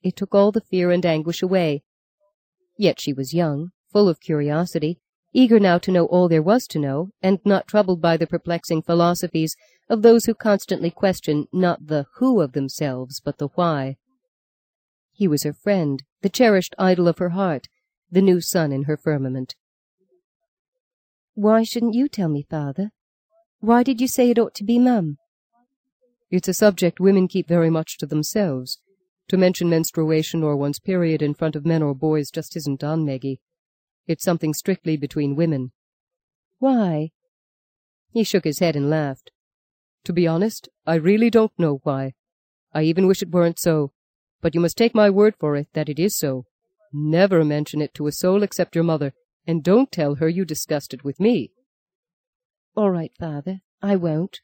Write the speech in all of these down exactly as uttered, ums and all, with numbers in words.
it took all the fear and anguish away. Yet she was young, full of curiosity, eager now to know all there was to know, and not troubled by the perplexing philosophies of those who constantly question not the who of themselves, but the why. He was her friend, the cherished idol of her heart, the new sun in her firmament. "Why shouldn't you tell me, Father? Why did you say it ought to be Mum?" "It's a subject women keep very much to themselves. To mention menstruation or one's period in front of men or boys just isn't done, Meggie. It's something strictly between women." "Why?" He shook his head and laughed. "To be honest, I really don't know why. I even wish it weren't so. But you must take my word for it that it is so. Never mention it to a soul except your mother, and don't tell her you discussed it with me." "All right, Father, I won't."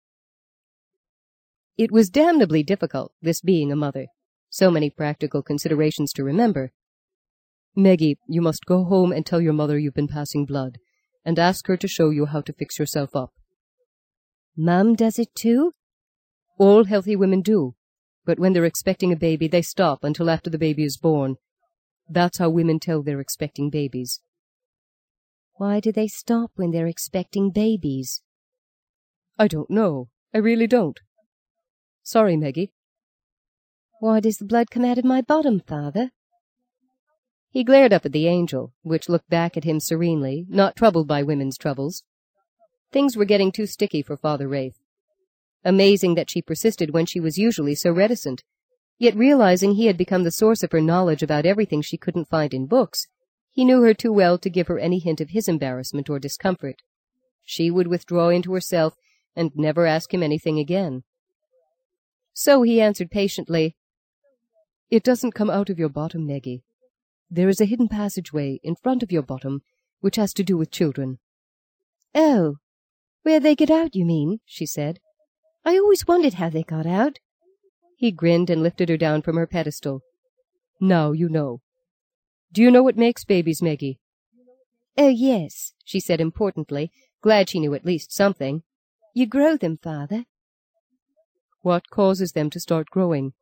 It was damnably difficult, this being a mother. So many practical considerations to remember. "Meggie, you must go home and tell your mother you've been passing blood, and ask her to show you how to fix yourself up." "Mum does it too?" "All healthy women do, but when they're expecting a baby, they stop until after the baby is born. That's how women tell they're expecting babies." "Why do they stop when they're expecting babies?" "I don't know. I really don't. Sorry, Meggie." "Why does the blood come out of my bottom, Father?" He glared up at the angel, which looked back at him serenely, not troubled by women's troubles. Things were getting too sticky for Father Wraith. Amazing that she persisted when she was usually so reticent. Yet realizing he had become the source of her knowledge about everything she couldn't find in books, he knew her too well to give her any hint of his embarrassment or discomfort. She would withdraw into herself and never ask him anything again. So he answered patiently, "It doesn't come out of your bottom, Meggie. There is a hidden passageway in front of your bottom which has to do with children." "Oh, where they get out, you mean?" she said. "I always wondered how they got out." He grinned and lifted her down from her pedestal. "Now you know. Do you know what makes babies, Meggie?" "Oh, yes," she said importantly, glad she knew at least something. "You grow them, Father." "What causes them to start growing?"